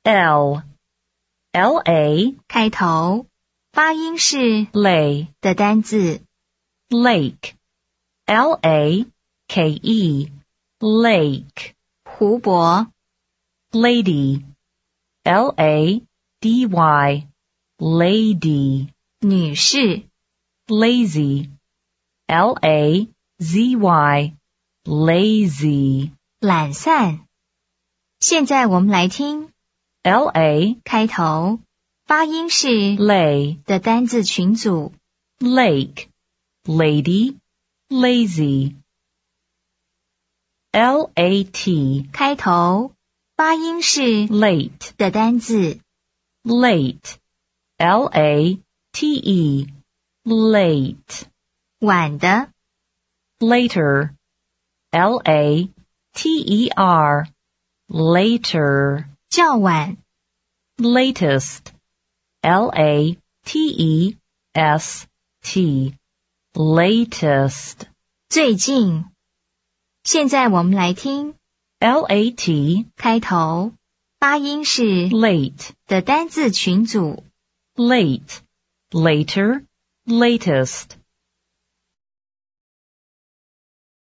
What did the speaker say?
L，L-A 开头，发音是 lay 的单字。 lake L-A-K-E lake 湖泊， lady L-A-D-Y lady 女士， lazy L-A-Z-Y lazy 懒散。现在我们来听 L-A 开头，发音是 lay 的单字群组。 lake lady lazy L-A-T 开头，发音是 late 的单字。 late L-A-T-E late 晚的， later L-A-T-E-R later 较晚， latest L-A-T-E-S-T latest 最近。现在我们来听 L-A-T 开头，发音是 late 的单字群组。 late later latest